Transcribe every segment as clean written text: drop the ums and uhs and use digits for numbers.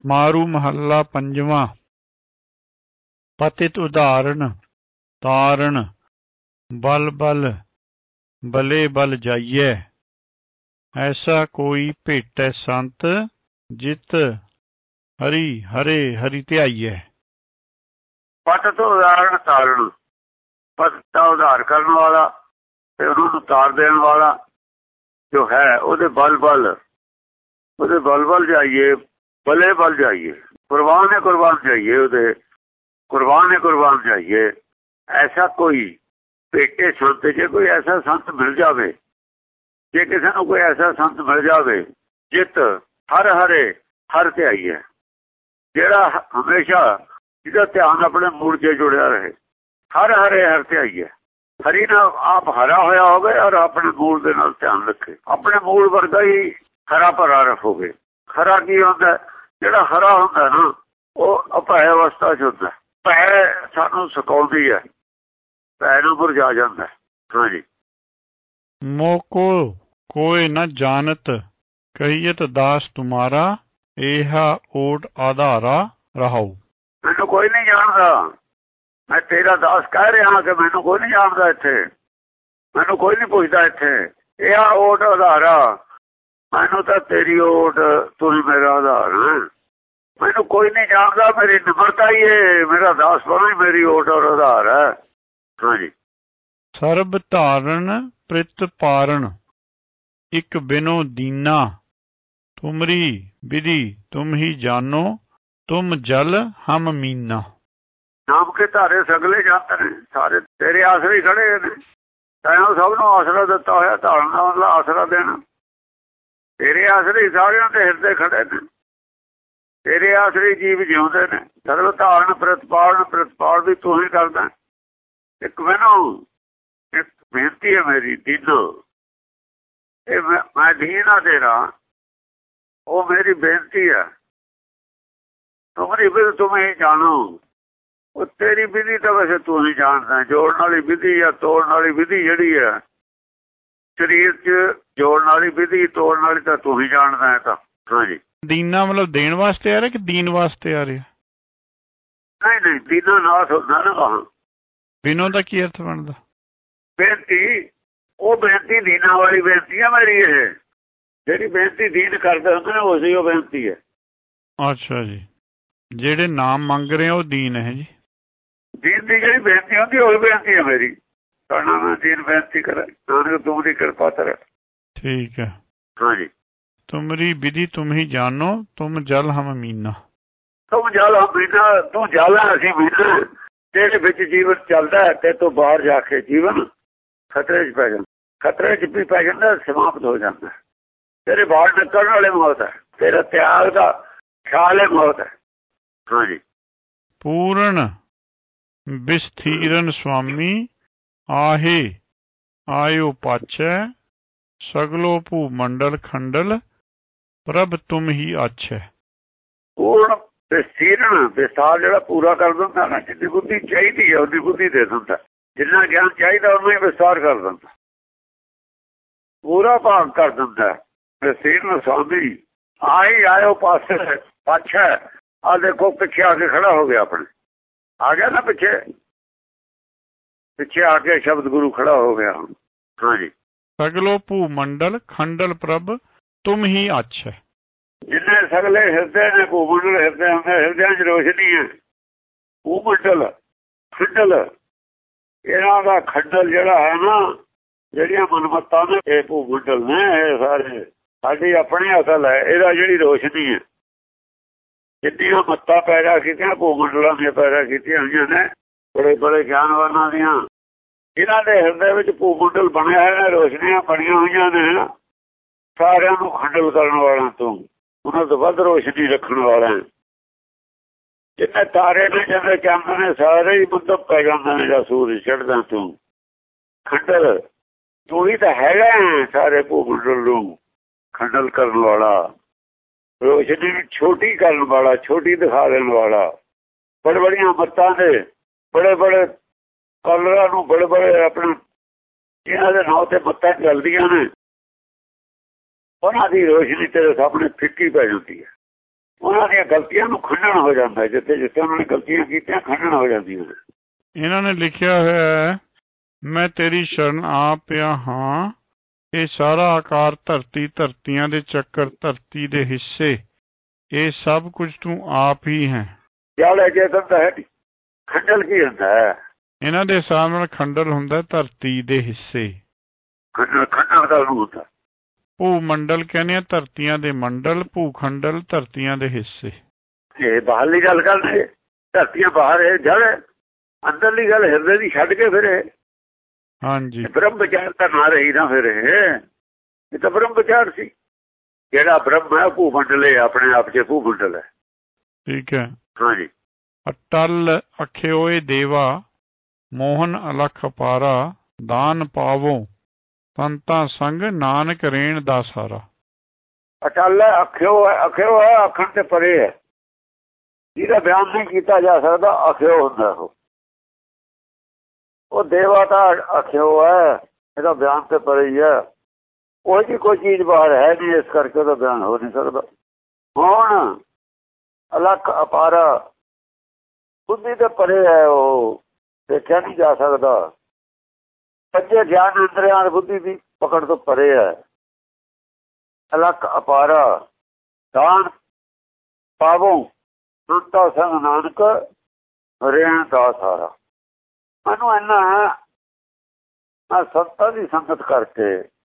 ਮਾਰੂ ਮਹੱਲਾ ਪੰਜਵਾਂ। ਪਤਿਤ ਉਦਾਹਰਣ ਤਾਰਨ ਬਲ ਬਲ ਬਲੇ ਬਲ ਜਾਈਐ। ਐਸਾ ਕੋਈ ਭੇਟੈ ਸੰਤ ਜਿਤ ਹਰੀ ਹਰੇ ਹਰੀ ਧਿਆਈਐ। ਪਤਿਤ ਉਦਾਹਰਣ ਤਾਰਨ, ਪਤਿਤ ਦਾ ਉਧਾਰ ਕਰਨ ਵਾਲਾ ਤੇ ਉਹਨੂੰ ਤਾਰ ਦੇਣ ਵਾਲਾ ਜੋ ਹੈ, ਉਹਦੇ ਬਲ ਬਲ ਜਾਈਏ, ਬਲੇ ਬਲ ਜਾਈਏ, ਕੁਰਬਾਨ ਜਾਈਏ, ਉਹਦੇ ਕੁਰਬਾਨ ਜਾਈਏ। ਐਸਾ ਕੋਈ ਭੇਟੇ ਸੰਤ, ਜੇ ਕੋਈ ਐਸਾ ਸੰਤ ਮਿਲ ਜਾਵੇ, ਜੇ ਕਿਸੇ ਨੂੰ ਕੋਈ ਐਸਾ ਸੰਤ ਮਿਲ ਜਾਵੇ ਜਿਤ ਹਰ ਹਰੇ ਹਰ ਧਿਆਈਐ, ਜਿਹੜਾ ਹਮੇਸ਼ਾ ਜਿਹਦਾ ਧਿਆਨ ਆਪਣੇ ਮੂਲ 'ਚ ਜੁੜਿਆ ਰਹੇ। ਹਰ ਹਰੇ ਹਰ ਧਿਆਈਐ, ਹਰੀ ਨਾਲ ਆਪ ਹਰਾ ਹੋਇਆ ਹੋਵੇ ਔਰ ਆਪਣੇ ਮੂਲ ਦੇ ਨਾਲ ਧਿਆਨ ਰੱਖੇ, ਆਪਣੇ ਮੂਲ ਵਰਗਾ ਹੀ ਹਰਾ ਭਰਾ ਰੱਖੋਗੇ। ਹਰਾ ਕੀ ਹੁੰਦਾ? ਜਿਹੜਾ ਹਰਾ ਹੁੰਦਾ ਨਾ ਉਹ ਅਭੈ ਅਵਸਥਾ 'ਚ ਹੁੰਦਾ। ਭੈ ਸਾਨੂੰ ਸਿਖਾਉਂਦੀ ਹੈ, ਭੈ ਨੂੰ ਮੁਰਝਾ ਜਾਂਦਾ। ਹਾਂਜੀ। ਮੋਕੋ ਕੋਇ ਨ ਜਾਣਤ ਕਹੀਅਤ ਦਾਸ ਤੁਮਾਰਾ, ਏਹਾ ਓਟ ਆਧਾਰਾ ਰਹਾਉ। ਮੈਨੂੰ ਕੋਈ ਨਹੀਂ ਜਾਣਦਾ, ਮੈਂ ਤੇਰਾ ਦਾਸ ਕਹਿ ਰਿਹਾ ਕਿ ਮੈਨੂੰ ਕੋਈ ਨਹੀਂ ਜਾਣਦਾ, ਇੱਥੇ ਮੈਨੂੰ ਕੋਈ ਨਹੀਂ ਪੁੱਛਦਾ। ਇੱਥੇ ਇਹ ਓਟ ਆਧਾਰਾ, ਮੈਨੂੰ ਤਾਂ ਤੇਰੀ ਓਟ, ਤੂੰ ਹੀ ਮੇਰਾ ਆਧਾਰ ਹੈ। ਮੈਨੂੰ ਕੋਈ ਨਹੀਂ ਜਾਣਦਾ, ਮੇਰੀ ਨਿਮਰਤਾ ਹੀ ਹੈ, ਮੇਰਾ ਦਾਸ ਬਣਾ ਹੀ ਮੇਰੀ ਓਟ ਔਰ ਆਧਾਰ ਹੈ। ਹਾਂਜੀ। ਸਰਬ ਧਾਰਨ ਪ੍ਰਿਤ ਪਾਰਨ, ਇੱਕ ਬਿਨੋ ਦੀਨਾ, ਤੁਮਰੀ ਵਿਧੀ ਤੁਮ ਹੀ ਜਾਨੋ, ਤੁਮ ਜਲ ਹਮ ਮੀਨਾ। ਨਾਮ ਕੇ ਧਾਰੇ ਸਗਲੇ ਜਾਂਦੇ ਨੇ, ਸਾਰੇ ਤੇਰੇ ਆਸਰੇ ਖੜੇ ਨੇ। ਤੈਨੂੰ ਸਭ ਨੂੰ ਆਸਰਾ ਦਿੱਤਾ ਹੋਇਆ, ਧਾਰਨ ਦਾ ਮਤਲਬ ਆਸਰਾ ਦੇਣਾ। ਤੇਰੇ ਆਸਰੇ ਸਾਰਿਆਂ ਦੇ ਹਿਰਦੇ ਖੜੇ ਨੇ, ਤੇਰੇ ਆਸਰੇ ਜੀਵ ਜਿਉਂਦੇ ਨੇ। ਸਰਬ ਧਾਰਨ ਪ੍ਰਤਪਾਲ ਵੀ ਤੂੰ ਹੀ ਕਰਦਾ। ਇੱਕ ਮੈਨੂੰ ਇੱਕ ਬੇਨਤੀ ਹੈ ਮੇਰੀ, ਦੀਨੋ, ਇਹ ਮੈਂ ਦੀਨ ਆ ਤੇਰਾ, ਉਹ ਮੇਰੀ ਬੇਨਤੀ ਹੈ। ਤੁਮਰੀ ਵਿਧੀ ਤੁਮ ਹੀ ਜਾਣੋ, ਉਹ ਤੇਰੀ ਵਿਧੀ ਤਾਂ ਵੈਸੇ ਤੂੰ ਹੀ ਜਾਣਦਾ। ਜੋੜਨ ਵਾਲੀ ਵਿਧੀ ਜਾਂ ਤੋੜਨ ਵਾਲੀ ਵਿਧੀ ਜਿਹੜੀ ਹੈ ਸਰੀਰ 'ਚ, ਜੋੜਨ ਵਾਲੀ ਵਿਧੀ ਤੋੜਨ ਵਾਲੀ ਤਾਂ ਤੂੰ ਹੀ ਜਾਣਦਾ ਹੈ। ਤਾਂ ਹਾਂਜੀ। ਦੀਨਾ ਮਤਲਬ ਦੇਣ ਵਾਸਤੇ ਆ ਰਿਹਾ ਕਿ ਦੀਨ ਵਾਸਤੇ ਆ ਰਿਹਾ? ਨਹੀਂ, ਦੀਨਾ ਨਾਥ ਹੁੰਦਾ ਨਾ। ਬਿਨੋ ਦਾ ਕੀ ਅਰਥ ਬਣਦਾ? ਬੇਨਤੀ, ਉਹ ਬੇਨਤੀ ਦੀਨਾ ਵਾਲੀ ਬੇਨਤੀ ਹੈ ਮੇਰੀ। ਇਹ ਜਿਹੜੀ ਬੇਨਤੀ ਦੀਨ ਕਰਦੇ ਹੁੰਦੇ ਨੇ, ਉਸੇ ਉਹ ਬੇਨਤੀ ਹੈ। ਅੱਛਾ ਜੀ, ਜਿਹੜੇ ਨਾਮ ਮੰਗ ਰਹੇ ਉਹ ਦੀਨ ਹੈ ਜੀ। ਦੀਨ ਦੀ ਜਿਹੜੀ ਬੇਨਤੀ ਹੁੰਦੀ ਉਹ ਬੇਨਤੀ ਹੈ ਮੇਰੀ। ਕਰਨਾ ਮੈਂ ਦੀਨ ਬੇਨਤੀ ਕਰਾਂ, ਨਾਨਕ ਤੂੰ ਦੀ ਕਿਰਪਾ ਕਰ। ਠੀਕ ਹੈ। ਹਾਂਜੀ। ਤੁਮਰੀ ਵਿਧੀ ਤੁਮ ਹੀ ਜਾਨੋ, ਤੁਮ ਜਲ ਹਮ ਮੀਨਾ। ਤੁਮ ਜਲ ਹਮ ਮੀਨਾ, ਤੂੰ ਜਲ ਹੈ ਅਸੀਂ ਮੀਨਾ। ਤੇਰੇ ਵਿੱਚ ਜੀਵਨ ਚੱਲਦਾ, ਤੇ ਤੋਂ ਬਾਹਰ ਜਾ ਕੇ ਜੀਵਨ ਖਤਰੇ 'ਚ ਪੈ ਜਾਂਦਾ। ਖਤਰੇ 'ਚ ਵੀ ਪੈ ਜਾਂਦਾ, ਸਮਾਪਤ ਹੋ ਜਾਂਦਾ। ਤੇਰੇ ਬਾਹਰ ਨਿਕਲਣ ਵਾਲੇ ਮੌਤ ਹੈ, ਤੇਰਾ ਤਿਆਗ ਦਾ ਖਿਆਲ ਹੈ ਮੌਤ ਹੈ। ਹਾਂਜੀ। ਪੂਰਨ ਵਿਸਥੀਰਨ ਸੁਆਮੀ, ਆਹੇ ਆਇਓ ਪਾਛੈ, ਸਗਲੋ ਭੂ ਮੰਡਲ ਖੰਡਲ, ਪ੍ਰਭ ਤੁਮ ਹੀ ਆਛੈ। ਪੂਰਨ ਵਿਸਥੀਰਨ, ਵਿਸਥਾਰ ਜਿਹੜਾ ਪੂਰਾ ਕਰ ਦਿੰਦਾ ਨਾ, ਜਿੰਨੀ ਬੁੱਧੀ ਚਾਹੀਦੀ ਹੈ ਉਹਦੀ ਬੁੱਧੀ ਦੇ ਦਿੰਦਾ। ਜਿੰਨਾ ਗਿਆਨ ਚਾਹੀਦਾ ਉਹਨੂੰ ਹੀ ਵਿਸਥਾਰ ਕਰ ਦਿੰਦਾ, ਪੂਰਾ ਭਾਗ ਕਰ ਦਿੰਦਾ। ਵਿਸਥੀਰਨ ਸੁਆਮੀ, ਆਹੀ ਆਇਓ ਪਾਛੈ, ਆਹ ਦੇਖੋ ਪਿੱਛੇ ਆ ਕੇ ਖੜਾ ਹੋ ਗਿਆ। ਆਪਣੇ ਆ ਗਿਆ ਨਾ, ਪਿੱਛੇ ਆ ਕੇ ਸ਼ਬਦ ਗੁਰੂ ਖੜਾ ਹੋ ਗਿਆ। ਹਾਂਜੀ। ਸਗਲੋ ਭੂ ਮੰਡਲ ਖੰਡਲ, ਪ੍ਰਭ ਤੁਮ ਹੀ ਆਛੈ। ਜਿੰਨੇ ਸਗਲੇ ਹਿਰਦੇ ਨੇ, ਭੂ ਮੰਡਲ ਹਿਰਦੇ ਹੁੰਦੇ, ਹਿਰਦਿਆਂ 'ਚ ਰੋਸ਼ਨੀ ਹੈ। ਭੂ ਮੰਡਲ ਖੰਡਲ, ਇਹਨਾਂ ਦਾ ਖੰਡਲ ਜਿਹੜਾ ਹੈ ਨਾ, ਜਿਹੜੀਆਂ ਮਨਮੱਤਾਂ ਨੇ, ਇਹ ਭੂ ਮੰਡਲ ਨੇ। ਇਹ ਸਾਰੇ ਸਾਡੀ ਆਪਣੀ ਅਸਲ ਹੈ, ਇਹਦਾ ਜਿਹੜੀ ਰੋਸ਼ਨੀ ਹੈ। ਜਿੰਨੀਆਂ ਮੱਤਾਂ ਪੈਦਾ ਕੀਤੀਆਂ ਭੂ ਮੰਡਲਾਂ ਦੀਆਂ ਪੈਦਾ ਕੀਤੀਆਂ ਹੋਈਆਂ ਨੇ, ਬੜੇ ਬੜੇ ਗਿਆਨਵਾਨਾਂ ਦੀਆਂ, ਇਹਨਾਂ ਦੇ ਹਿਰਦੇ ਵਿੱਚ ਭੂ ਮੰਡਲ ਬਣਿਆ ਹੈ, ਰੋਸ਼ਨੀਆਂ ਬਣੀਆਂ ਹੋਈਆਂ ਨੇ। ਸਾਰਿਆਂ ਨੂੰ ਖੰਡਲ ਕਰਨ ਵਾਲਾ ਤੂੰ, ਉਹਨਾਂ ਤੋਂ ਵੱਧ ਰੋਸ਼ਨੀ ਰੱਖਣ ਵਾਲਾ। ਜਿੰਨੇ ਤਾਰੇ ਨੇ, ਜਿੰਨੇ ਚੰਦ ਨੇ, ਸਾਰੇ ਹੀ ਮੁੱਦਮ ਪੈ ਜਾਂਦੇ ਨੇ ਜਾਂ ਸੂਰਜ ਚੜ੍ਹਦਾ। ਤੂੰ ਖੰਡਲ, ਤੂੰ ਹੀ ਤਾਂ ਹੈਗਾ ਸਾਰੇ ਭੂ ਮੰਡਲ ਨੂੰ ਖੰਡਲ ਕਰਨ ਵਾਲਾ, ਰੋਸ਼ਨੀ ਨੂੰ ਛੋਟੀ ਕਰਨ ਵਾਲਾ, ਛੋਟੀ ਦਿਖਾ ਦੇਣ ਵਾਲਾ। ਬੜੇ ਬੜੀਆਂ ਮੱਤਾਂ ਦੇ, ਬੜੇ ਬੜੇ ਕਲਰਾਂ ਨੂੰ, ਬੜੇ ਬੜੇ ਆਪਣੇ ਜਿਹਨਾਂ ਦੇ ਨਾਂ ਤੇ ਮੱਤਾਂ ਚੱਲਦੀਆਂ ਨੇ, ਉਹਨਾਂ ਦੀ ਰੋਸ਼ਨੀ ਤੇਰੇ ਸਾਹਮਣੇ ਫਿੱਕੀ ਪੈ ਜਾਂਦੀ ਹੈ। ਉਹਨਾਂ ਦੀਆਂ ਗਲਤੀਆਂ ਨੂੰ ਖੰਡਨ ਹੋ ਜਾਂਦਾ, ਜਿੱਥੇ ਜਿੱਥੇ ਉਹਨਾਂ ਨੇ ਗਲਤੀਆਂ ਕੀਤੀਆਂ ਖੰਡਨ ਹੋ ਜਾਂਦੀਆਂ। ਇਹਨਾਂ ਨੇ ਲਿਖਿਆ ਹੋਇਆ ਹੈ, ਮੈਂ ਤੇਰੀ ਸ਼ਰਨ ਆ ਪਿਆ ਹਾਂ, ਇਹ ਸਾਰਾ ਆਕਾਰ ਧਰਤੀ, ਧਰਤੀਆਂ ਦੇ ਚੱਕਰ, ਧਰਤੀ ਦੇ ਹਿੱਸੇ, ਇਹ ਸਭ ਕੁਝ ਤੂੰ ਆਪ ਹੀ ਹੈ। ਜਲ ਚੇਤਨ ਤਾਂ ਹੈ। ਖੰਡਲ ਕੀ ਹੁੰਦਾ ਹੈ? ਇਹਨਾਂ ਦੇ ਹਿਸਾਬ ਨਾਲ ਖੰਡਲ ਹੁੰਦਾ ਧਰਤੀ ਦੇ ਹਿੱਸੇ। ਖੰਡਲ ਦਾ ਹੁੰਦਾ ਭੂ ਮੰਡਲ ਕਹਿੰਦੇ ਆ, ਧਰਤੀਆਂ ਦੇ ਮੰਡਲ, ਭੂ ਖੰਡਲ ਧਰਤੀਆਂ ਦੇ ਹਿੱਸੇ। ਇਹ ਬਾਹਰਲੀ ਗੱਲ ਕਰਦੇ, ਧਰਤੀਆਂ ਬਾਹਰ ਹੈ, ਜਲ ਅੰਦਰਲੀ ਗੱਲ ਹਿਰਦੇ ਦੀ ਛੱਡ ਕੇ ਫਿਰ ਹਾਂਜੀ ਬ੍ਰਹਮ ਵਿਚਾਰ ਤਾਂ ਨਾ ਰਹੀ ਨਾ। ਫਿਰ ਇਹ ਤਾਂ ਬ੍ਰਹਮ ਵਿਚਾਰ ਸੀ। ਜਿਹੜਾ ਬ੍ਰਹਮ ਹੈ ਭੂ ਮੰਡਲ ਹੈ, ਆਪਣੇ ਆਪ 'ਚ ਭੂ ਮੰਡਲ ਹੈ। ਠੀਕ ਹੈ। ਹਾਂਜੀ। ਅਟਲ ਅਖਿਓਏ ਦੇਵਾ, ਮੋਹਨ ਅਲਖ ਅਪਾਰਾ, ਦਾਨ ਪਾਵੋ ਸੰਤਾਂ ਸੰਗ, ਨਾਨਕ ਰੇਣ ਦਾ ਸਾਰਾ। ਅਟਲ ਅਖਿਓ ਹੈ, ਅਖਿਓ ਹੈ ਆਖਣ ਤੇ ਪਰੇ ਹੈ, ਜਿਹਦਾ ਬਿਆਨ ਨਹੀਂ ਕੀਤਾ ਜਾ ਸਕਦਾ, ਅਖਿਓ ਹੁੰਦਾ ਉਹ ਦੇਵਾ ਤਾਂ ਅਖਿਓ ਹੈ, ਇਹਦਾ ਬਿਆਨ ਤੇ ਪਰੇ ਹੀ ਹੈ। ਉਹ ਜੀ ਕੋਈ ਚੀਜ਼ ਬਾਹਰ ਹੈ ਨਹੀਂ, ਇਸ ਕਰਕੇ ਉਹਦਾ ਬਿਆਨ ਹੋ ਨਹੀਂ ਸਕਦਾ। ਹੁਣ ਅਲਖ ਅਪਾਰਾ, ਬੁੱਧੀ ਤੇ ਪਰੇ ਹੈ, ਉਹ ਦੇਖਿਆ ਨਹੀਂ ਜਾ ਸਕਦਾ। ਪੰਜੇ ਗਿਆਨ ਇੰਦਰੀਆਂ ਬੁੱਧੀ ਦੀ ਪਕੜ ਤੋਂ ਪਰੇ ਹੈ। ਅਲਖ ਅਪਾਰਾ, ਦਾਨ ਪਾਵੋ ਸੰਤਾਂ ਸੰਗ, ਨਾਨਕ ਰੇਣ ਦਾ ਸਾਰਾ। ਮੈਨੂੰ ਇੰਨਾ ਮੈਂ ਸੰਤਾਂ ਦੀ ਸੰਗਤ ਕਰਕੇ,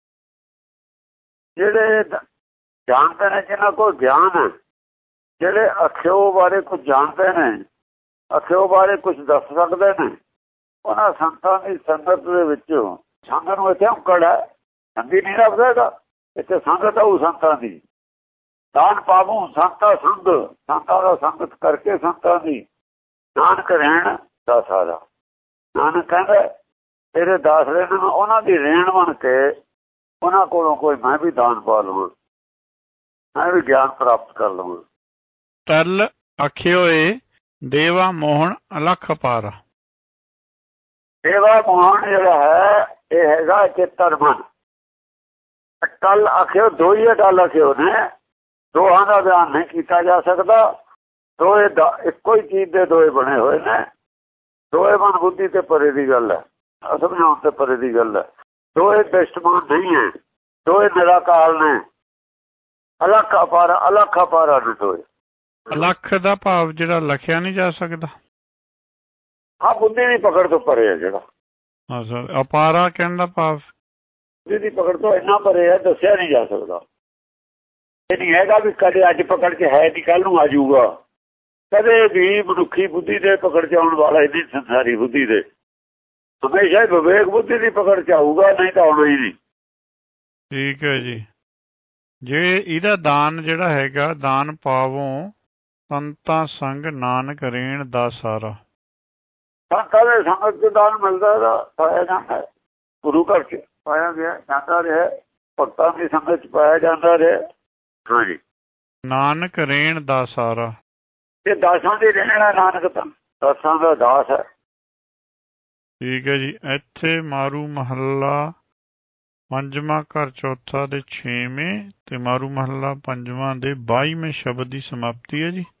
ਜਿਹੜੇ ਜਾਣਦੇ ਨੇ, ਜਿਹਨਾਂ ਕੋਲ ਗਿਆਨ ਹੈ, ਜਿਹੜੇ ਅਖਿਓ ਬਾਰੇ ਕੁਝ ਜਾਣਦੇ ਨੇ, ਅਖਿਓ ਬਾਰੇ ਕੁਝ ਦੱਸ ਸਕਦੇ ਨੇ, ਉਹਨਾਂ ਸੰਤਾਂ ਦੀ ਸੰਗਤ ਦੇ ਵਿੱਚੋਂ ਸੰਗਤ ਨੂੰ ਇੱਥੇ ਔਕੜ ਹੈ, ਸੰਗੀ ਨਹੀਂ ਰੱਖਦਾ, ਇੱਥੇ ਸੰਗਤ ਆਊ ਸੰਤਾਂ ਦੀ। ਦਾਨ ਪਾਵੂ ਸੰਤਾਂ ਸੰਗ, ਸੰਤਾਂ ਦਾ ਸੰਗਤ ਕਰਕੇ ਸੰਤਾਂ ਦੀ, ਨਾਨਕ ਰਹਿਣ ਦਾ ਸਾਰਾ। ਨਾਨਕ ਕਹਿੰਦਾ ਤੇਰੇ ਦਾਸ ਰਹਿਣ, ਉਹਨਾਂ ਦੀ ਰਹਿਣ ਬਣ ਕੇ ਉਹਨਾਂ ਕੋਲੋਂ ਕੋਈ ਮੈਂ ਵੀ ਦਾਨ ਪਾ ਲਵਾਂ, ਮੈਂ ਵੀ ਗਿਆਨ ਪ੍ਰਾਪਤ ਕਰ ਲਵਾਂ। ਤਲ ਅਖਿਓਏ ਦੇਵਾ ਮੋਹਨ ਅਲਖ ਅਪਾਰਾ। ਦੇਵਾ ਮੋਹਨ ਜਿਹੜਾ ਹੈ, ਇਹ ਹੈਗਾ ਚੇਤਨ ਮਨ। ਅਟਲ ਅਖਿਓ ਦੋ ਹੀ ਅਟਲ ਅਖਿਓ ਨੇ, ਦੋਹਾਂ ਦਾ ਬਿਆਨ ਨਹੀਂ ਕੀਤਾ ਜਾ ਸਕਦਾ। ਦੋਏ ਇੱਕੋ ਹੀ ਚੀਜ਼ ਦੇ ਦੋਏ ਬਣੇ ਹੋਏ ਨੇ। ਦੋਏ ਮਨ ਬੁੱਧੀ ਤੇ ਪਰੇ ਦੀ ਗੱਲ ਹੈ, ਸਮਝਾਉਣ ਤੇ ਪਰੇ ਦੀ ਗੱਲ ਹੈ। ਦੋਏ ਦ੍ਰਿਸ਼ਟਮਾਨ ਨਹੀਂ ਹੈ, ਦੋਏ ਨਿਰਾਕਾਰ ਨੇ। ਅਲਖ ਅਪਾਰਾ, ਅਲਖ ਅਪਾਰਾ ਨੇ ਦੋਏ। ਅਲਖ ਦਾ ਭਾਵ ਜਿਹੜਾ ਲਿਖਿਆ ਨਹੀਂ ਜਾ ਸਕਦਾ। ਹਾਂ, ਬੁੱਧੀ ਦੀ ਪਕੜ ਤੋਂ ਪਰੇ ਹੈ ਜਿਹੜਾ। ਹਾਂ ਸਰ, ਅਪਾਰਾ ਕਹਿਣ ਦਾ ਭਾਵ ਬੁੱਧੀ ਦੀ ਪਕੜ ਤੋਂ ਇੰਨਾ ਪਰੇ ਹੈ, ਦੱਸਿਆ ਨਹੀਂ ਜਾ ਸਕਦਾ। ਇਹ ਨਹੀਂ ਹੈਗਾ ਵੀ ਕਦੇ ਅੱਜ ਪਕੜ ਕੇ ਹੈ ਨਹੀਂ ਕੱਲ ਨੂੰ ਆ ਜਾਊਗਾ। ਕਦੇ ਵੀ ਮਨੁੱਖੀ ਬੁੱਧੀ ਦੇ ਪਕੜ 'ਚ ਆਉਣ ਵਾਲਾ ਹੀ ਨਹੀਂ, ਸੰਸਾਰੀ ਬੁੱਧੀ ਦੇ ਹਮੇਸ਼ਾ ਹੀ ਵਿਵੇਕ ਬੁੱਧੀ ਦੀ ਪਕੜ 'ਚ ਆਊਗਾ, ਨਹੀਂ ਤਾਂ ਆਉਣਾ ਹੀ ਨਹੀਂ। ਠੀਕ ਹੈ ਜੀ। ਜੇ ਇਹਦਾ ਦਾਨ ਜਿਹੜਾ ਹੈਗਾ, ਦਾਨ ਪਾਵੋ ਸੰਤਾਂ ਸੰਗ, ਨਾਨਕ ਰੇਣ ਦਾ ਸਾਰਾ। ਸੰਤਾਂ ਦੇ ਸੰਗਤ 'ਚ ਦਾਨ ਮਿਲਦਾ, ਪਾਇਆ ਜਾਂਦਾ, ਗੁਰੂ ਘਰ 'ਚ ਪਾਇਆ ਗਿਆ ਜਾਂਦਾ ਰਿਹਾ, ਭਗਤਾਂ ਦੀ ਸੰਗਤ 'ਚ ਪਾਇਆ ਜਾਂਦਾ ਰਿਹਾ। ਹਾਂਜੀ। ਨਾਨਕ ਰੇਣ ਦਾ ਸਾਰਾ, ਇਹ ਦਾਸਾਂ ਦੀ ਰਹਿਣ ਹੈ, ਨਾਨਕ ਤਾਂ ਦਾਸਾਂ ਦਾ ਦਾਸ ਹੈ। ਠੀਕ ਹੈ ਜੀ। ਇੱਥੇ ਮਾਰੂ ਮਹੱਲਾ ਪੰਜਵਾਂ ਘਰ ਚੌਥਾ ਦੇ 6ਵੇਂ ਤੇ ਮਾਰੂ ਮਹੱਲਾ ਪੰਜਵਾਂ ਦੇ 22ਵੇਂ ਸ਼ਬਦ ਦੀ ਸਮਾਪਤੀ ਹੈ ਜੀ।